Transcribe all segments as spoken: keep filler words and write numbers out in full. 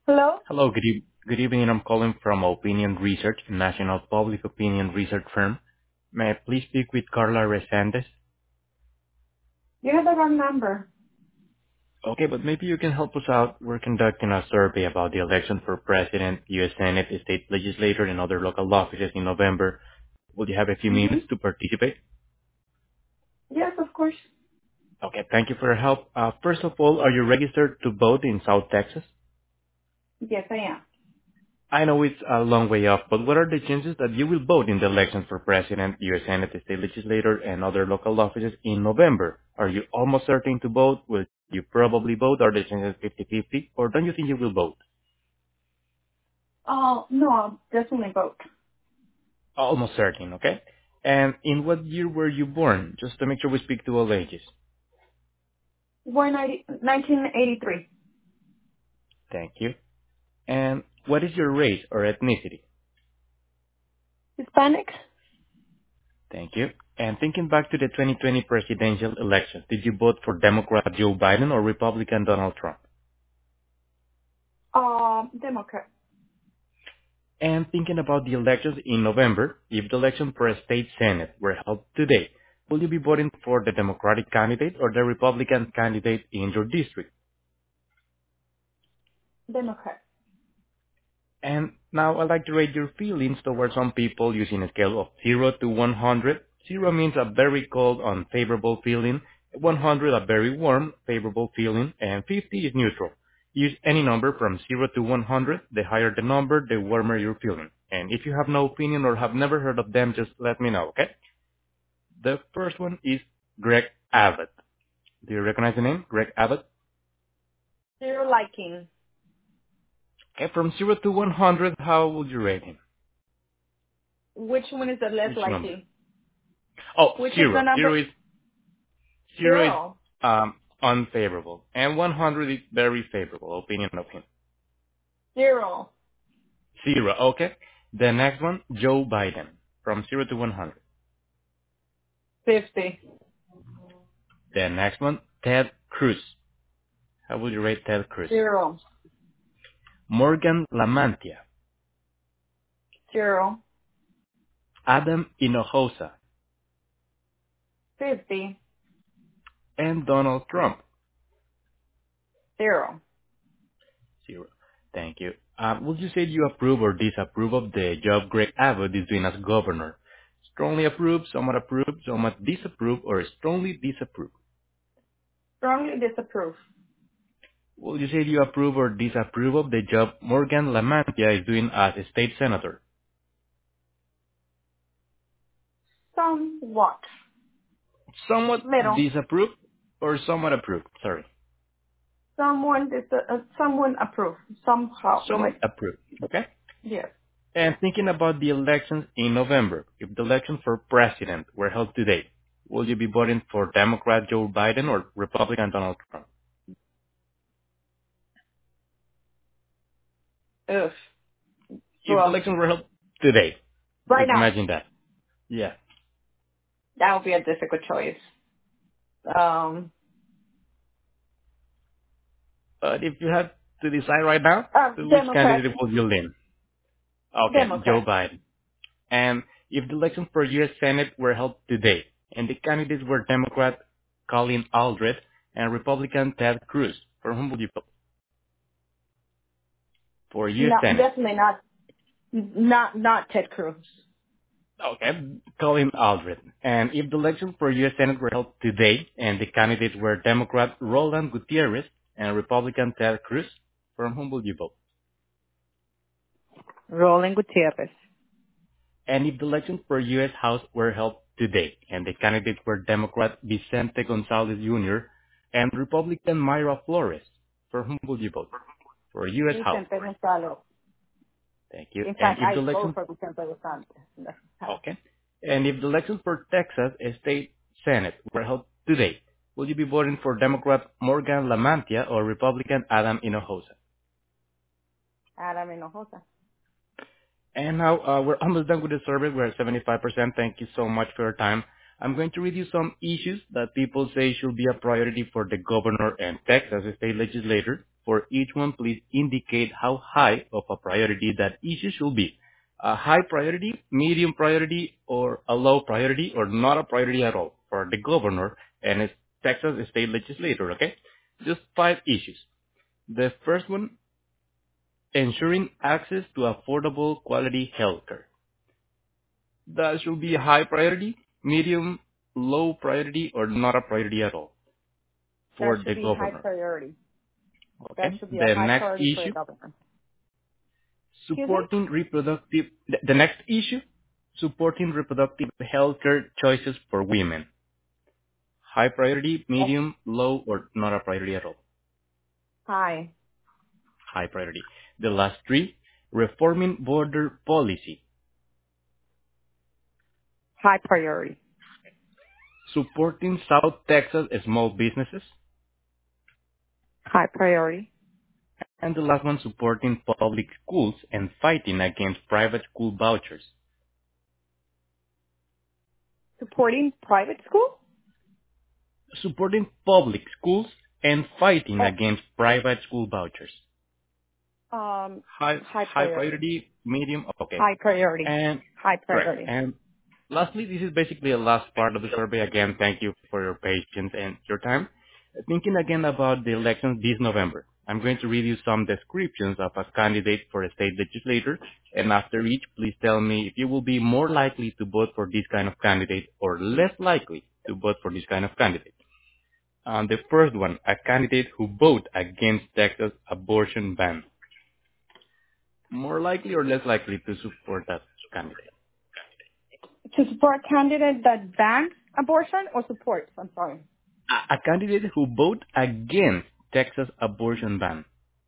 Hello? Hello, good eve- good evening. I'm calling from Opinion Research, a national public opinion research firm. May I please speak with Carla Resendes? You have the wrong number. Okay, but maybe you can help us out. We're conducting a survey about the election for president, U S. Senate, state legislature, and other local offices in November. Will you have a few Mm-hmm. minutes to participate? Yes, of course. Okay, thank you for your help. Uh, first of all, are you registered to vote in South Texas? Yes, I am. I know it's a long way off, but what are the chances that you will vote in the elections for president, U S. Senate, state legislator, and other local offices in November? Are you almost certain to vote? Will you probably vote? Are the chances fifty-fifty? Or don't you think you will vote? Oh, no, I'll definitely vote. Almost certain, okay? And in what year were you born? Just to make sure we speak to all ages. Born nineteen eighty-three. Thank you. And what is your race or ethnicity? Hispanic? Thank you. And thinking back to the twenty twenty presidential elections, did you vote for Democrat Joe Biden or Republican Donald Trump? Um, Democrat. And thinking about the elections in November, if the election for a state senate were held today, will you be voting for the Democratic candidate or the Republican candidate in your district? Democrat. And now I'd like to rate your feelings towards some people using a scale of zero to one hundred. zero means a very cold, unfavorable feeling, one hundred a very warm, favorable feeling, and fifty is neutral. Use any number from zero to one hundred. The higher the number, the warmer you're feeling. And if you have no opinion or have never heard of them, just let me know, okay? The first one is Greg Abbott. Do you recognize the name? Greg Abbott? Zero liking. Okay, from zero to one hundred, how would you rate him? Which one is the less Which number? liking? Oh, Which is the zero. number? Zero is Zero is Zero. um, unfavorable, and one hundred is very favorable opinion of him. Zero. Zero, okay. The next one, Joe Biden, from zero to one hundred. Fifty. The next one, Ted Cruz. How would you rate Ted Cruz? Zero. Morgan Lamantia, Zero. Adam Hinojosa, Fifty. and Donald Trump. Zero. Zero. Thank you. Uh, would you say you approve or disapprove of the job Greg Abbott is doing as governor? Strongly approve, somewhat approve, somewhat disapprove, or strongly disapprove? Strongly disapprove. Will you say you approve or disapprove of the job Morgan Lamantia is doing as a state senator? Somewhat. Somewhat Middle. disapprove or somewhat approve? Sorry. Someone dis- uh, someone approve. Somehow. Somewhat Like, approve. Okay? yes. And thinking about the elections in November, if the election for president were held today, will you be voting for Democrat Joe Biden or Republican Donald Trump? Ugh. If the Well, elections were held today, right just now. imagine that. Yeah. That would be a difficult choice. Um, But if you had to decide right now, uh, to which Democrat. candidate will you lean? Okay, Joe Democrat. Biden. And if the elections for U S. Senate were held today, and the candidates were Democrat Colin Aldred and Republican Ted Cruz, for whom would you vote? For U S. No, Senate. definitely not. Not not Ted Cruz. Okay, Colin Aldred. And if the elections for U S. Senate were held today, and the candidates were Democrat Roland Gutierrez and Republican Ted Cruz, for whom would you vote? Roland Gutierrez. And if the elections for U S. House were held today, and the candidates were Democrat Vicente Gonzalez Junior and Republican Myra Flores, for whom would you vote? For U S. House. Vicente Gonzalo. Thank you. In And fact, if the I vote election, for Vicente Gonzalo. okay. And if the elections for Texas State Senate were held today, will you be voting for Democrat Morgan Lamantia or Republican Adam Hinojosa? Adam Hinojosa. And now uh, we're almost done with the survey. We're at seventy-five percent. Thank you so much for your time. I'm going to read you some issues that people say should be a priority for the governor and Texas state legislature. For each one, please indicate how high of a priority that issue should be. A high priority, medium priority, or a low priority, or not a priority at all for the governor and his Texas state legislator, okay? Just five issues. The first one, ensuring access to affordable quality healthcare. That should be a high priority, medium, low priority, or not a priority at all That for should the be high governor. priority. That Okay. should be a The high next priority for the issue, government. Excuse me? supporting reproductive. The the next issue, supporting reproductive healthcare choices for women. High priority, Oh, medium, low, or not a priority at all. high. High priority. The last three, reforming border policy. High priority. Supporting South Texas small businesses. High priority. And the last one, supporting public schools and fighting against private school vouchers. Supporting private school? Supporting public schools and fighting Oh, against private school vouchers. um, High, high high priority. priority, medium, okay. High priority. And High correct. priority. And lastly, this is basically the last part of the survey. Again, thank you for your patience and your time. Thinking again about the elections this November, I'm going to read you some descriptions of a candidate for a state legislator, and after each, please tell me if you will be more likely to vote for this kind of candidate or less likely to vote for this kind of candidate. Um, the first one, a candidate who vote against Texas abortion ban. More likely or less likely to support that candidate? To support a candidate that bans abortion or supports? I'm sorry. A, a candidate who vote against Texas abortion ban.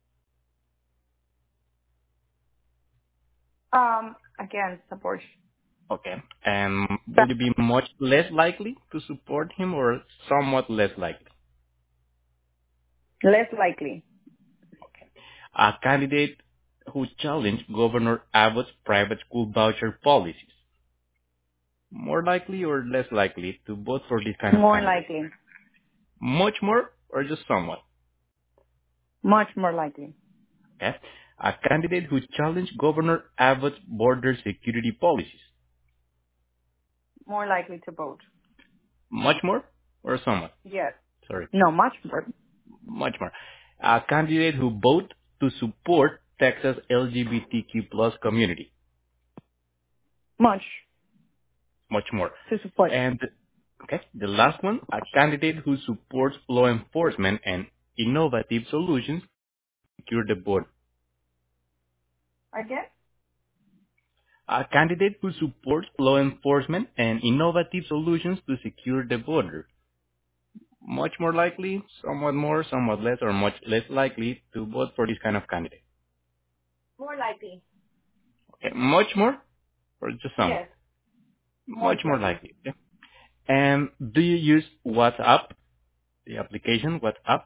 Um, against abortion. Okay. And Ba- would you be much less likely to support him or somewhat less likely? Less likely. A candidate who challenged Governor Abbott's private school voucher policies. More likely or less likely to vote for this kind of More candidate? likely. Much more or just somewhat? Much more likely. Okay. A candidate who challenged Governor Abbott's border security policies. More likely to vote. Much more or somewhat? Yes. Sorry. No, much more. Much more. A candidate who vote to support Texas L G B T Q plus community. Much Much more. to support. And okay, the last one, a candidate who supports law enforcement and innovative solutions to secure the border. Again? A candidate who supports law enforcement and innovative solutions to secure the border. Much more likely, somewhat more, somewhat less, or much less likely to vote for this kind of candidate. More likely. Okay, much more, or just somewhat? Yes. Much Most more likely. likely. Okay. And do you use WhatsApp, the application WhatsApp?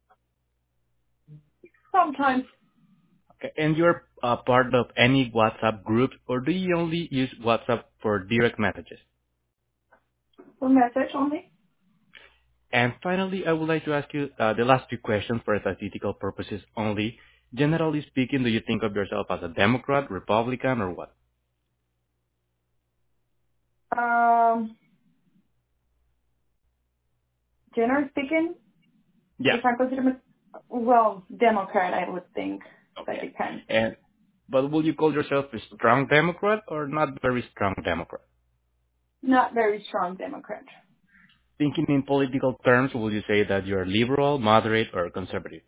Sometimes. Okay. And you're uh, part of any WhatsApp group, or do you only use WhatsApp for direct messages? For message only? And finally, I would like to ask you uh, the last two questions for statistical purposes only. Generally speaking, do you think of yourself as a Democrat, Republican, or what? Um, generally speaking, Yeah. if I consider myself, well, Democrat, I would think. That Okay. depends. And but will you call yourself a strong Democrat or not very strong Democrat? Not very strong Democrat. Thinking in political terms, will you say that you're liberal, moderate, or conservative?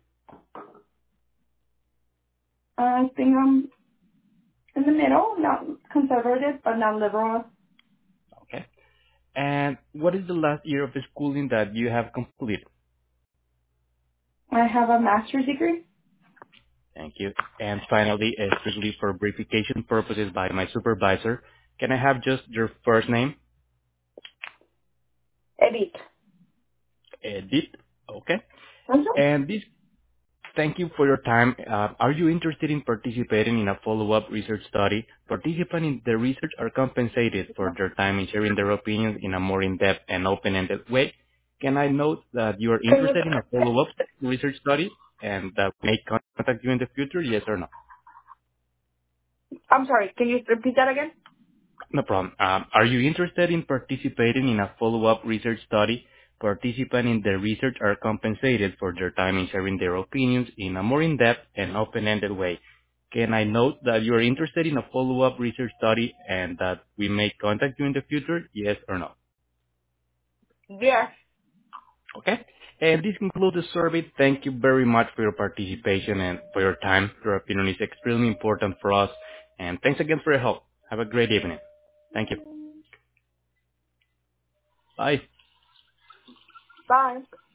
I think I'm in the middle, not conservative, but not liberal. Okay. And what is the last year of schooling that you have completed? I have a master's degree. Thank you. And finally, uh, strictly for verification purposes by my supervisor, can I have just your first name? Edit. Edith. Okay. Mhm. And this, thank you for your time. Uh, are you interested in participating in a follow-up research study? Participants in the research are compensated for their time in sharing their opinions in a more in-depth and open-ended way. Can I note that you are Can you, interested in a follow-up research study? and that we may contact you in the future, yes or no? I'm sorry, can you repeat that again? No problem. Um, Are you interested in participating in a follow-up research study? Participants in the research are compensated for their time in sharing their opinions in a more in-depth and open-ended way. Can I note that you are interested in a follow-up research study and that we may contact you in the future? Yes or no? Yes. Okay. And this concludes the survey. Thank you very much for your participation and for your time. Your opinion is extremely important for us. And thanks again for your help. Have a great evening. Thank you. Bye. Bye.